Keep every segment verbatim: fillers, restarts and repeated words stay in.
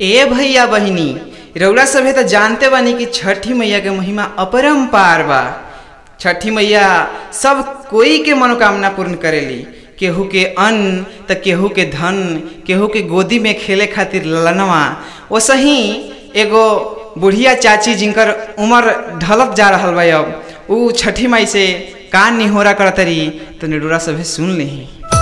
ए भैया बहिनी रउरा सभे तो जानते बानी कि छठी मैया के महिमा अपरंपार बा। छठी मैया सब कोई के मनोकामना पूर्ण करेली। केहू के अन्न तो केहू के धन, केहू के गोदी में खेले खातिर ललनवा। वैसे ही एगो बुढ़िया चाची जिनकर उम्र ढलत जा रहा बा, अब उ छठी माई से कान निहोरा करतरी तो निडूरा सभे सुन ली।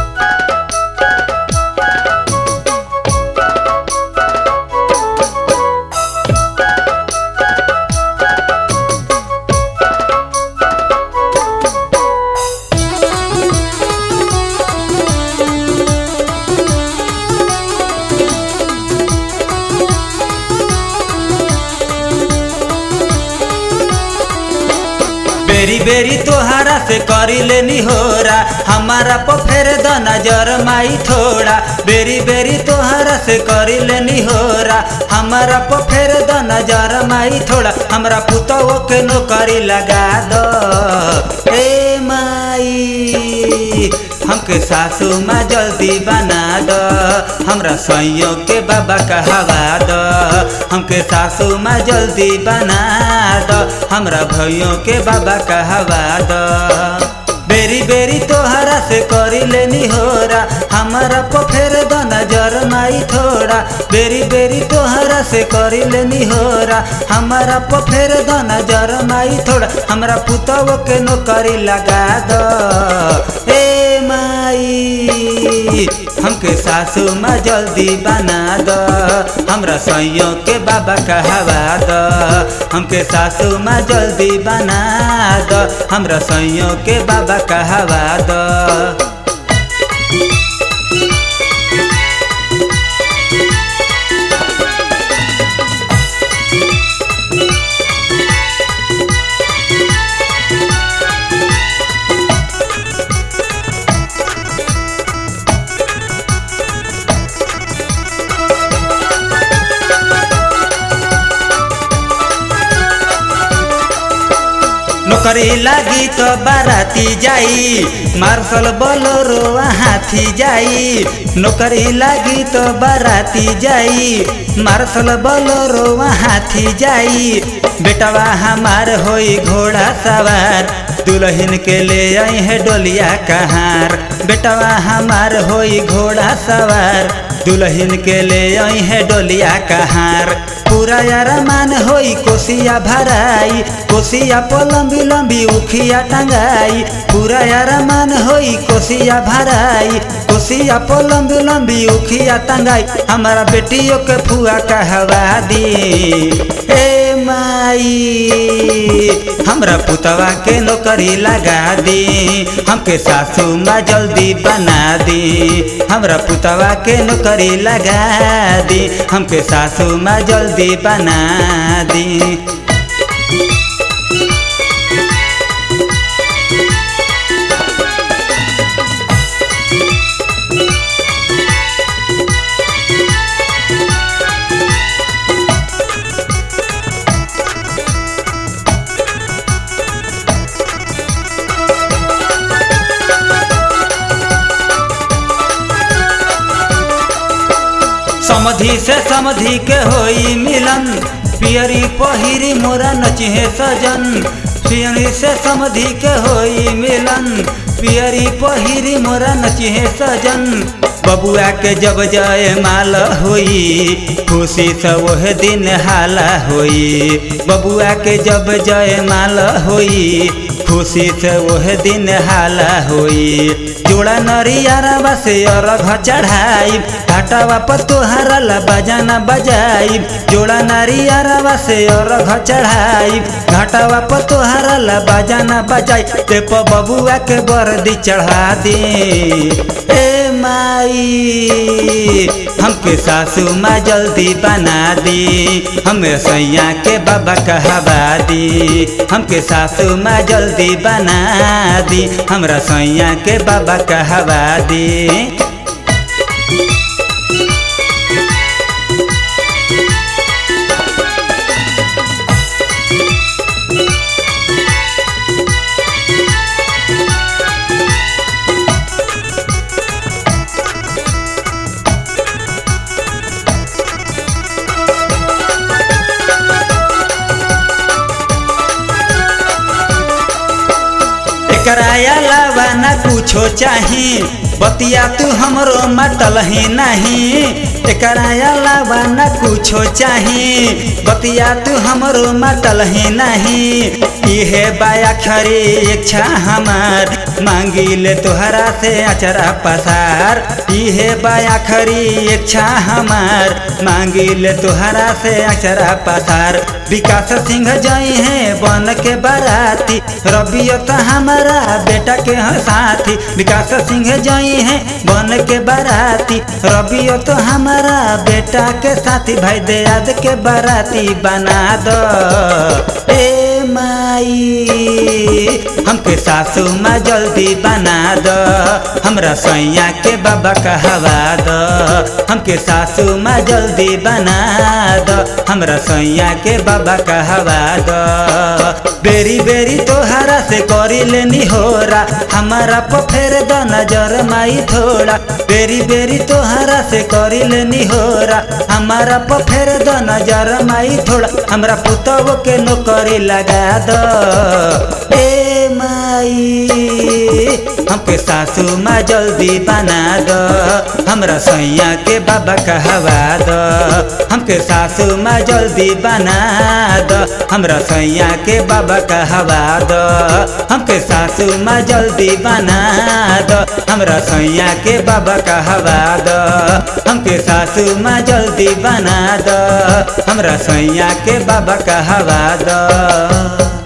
बेरी बेरी तोहरा से करी लेनी होरा, हमारा पर फेर द नजर माई थोड़ा। बेरी बेरी तोहरा से करी लेनी होरा, हमारा पर फेर द नजर माई थोड़ा। हमरा पुतों के नौकरी लगा दो ए माई, हमके सासू माँ जल्दी बना दो। हमरा सैयों के बाबा कहवा दो, हमके सासू माँ जल्दी बना दो। हमरा भैयों के बाबा कहवा दो। बेरी बेरी तोहरा से करी लेनी होरा, हमारा पर फेर द नजर माई थोड़ा। बेरी बेरी तोहरा से करी लेनी होरा, हमारा पर फेर द नजर माई थोड़ा। हमरा पुतों के नौकरी लगा दो ए माई, हमके सासू माँ जल्दी बना दो। हमरा सैयों के बाबा कहवा दो, हमके सासू माँ जल्दी बना दो। हमरा सैयों के बाबा कहवा दो। नौकरी लागी तो बाराती जाई, मार्शल बोलोरो हाथी जाई। नौकरी लागी तो बाराती जाई, मार्शल बोलोरो हाथी जाई। बेटवा हमार होई घोड़ा सवार, दुल्हन के ले आई है डोलिया कहार। बेटवा हमार होई घोड़ा सवार, दुल्हन के ले आई है डोलिया कहार। पूरा अरमान होई कोसिया भराई, कोसिया पर लंबी लंबी उखिया टंगाई। पूरा अरमान होई कोसिया भराई, कोसिया पर लंबी लंबी उखिया टंगाई। हमारा बेटियों के फुआ कहवा दी ए माई, हमरा पुतवा के नौकरी लगा दी। हमके सासू माँ जल्दी बना दी, हमरा पुतवा के नौकरी लगा दी। हमके सासू माँ जल्दी बना दी। समधि से समधि के होई मिलन, पियरी पहिरी मोरा नचिहे सजन। पियरी से समधि के होई मिलन, पियरी पहिरी मोरा नचिहे सजन। बबुआ के जब जय माल होई, खुशी से वह दिन हाला होई। बबुआ के जब जय माल होई, खुशी से वह दिन हाला होई। जोड़ा नरियारवा से अरघ चढ़ाई, घाटावा पर तोहरा ला बजाना बजाई। जोड़ा नरियारवा से अरघ चढ़ाई, घाटावा पर तोहरा ला बजाना बजाई। ते पर बबुआ के बरदी चढ़ा दी ए माई, हमके सासू माँ जल्दी बना दी। हमें सैया के बाबा कहवा दी, हमके सासू माँ जल्दी बना दी। हमरा सैया के बाबा कहवा दी। कुछो चाही बतिया तू हमरो मतल ही नहीं एकरा अलावा न कुछो चाही बतिया तू हमरो मतल ही नहीं इहे बाया खरी इच्छा हमार मांगी ले तुहरा से अचरा पसार इहे बाया खरी इच्छा हमार मांगी ले तुहरा से अचरा पसार विकास सिंह जई है बन के बाराती रबियो तो हमारा बेटा के साथी विकास सिंह जई है बन के बाराती रबियो तो हमारा बेटा के साथी भाई दयाद के बाराती बना दो ए माई हमके सासू माँ जल्दी बना दो हमरा सैया के बाबा कहवा दो हमके सासू माँ जल्दी बना दो हमरा सैया के बाबा कहवा दो बेरी बेरी तोहरा से करी लेनी होरा हमारा पर फेर दो नजर माई थोड़ा बेरी बेरी तोहरा से करी लेनी होरा हमारा पर फेर दो नजर माई थोड़ा हमरा पुतव के नौकरी लगा दो ए माई हमके सासू माँ जल्दी बना दो हमरा सैया के बाबा कहवा दो हमके सासू माँ जल्दी बना दो हमरा सैया के बाबा कहवा दो हमके सासू माँ जल्दी बना दो हमरा सैया के बाबा कहवा दो हमके सासू माँ जल्दी बना दो हमरा सैया के बाबा कहवा दो।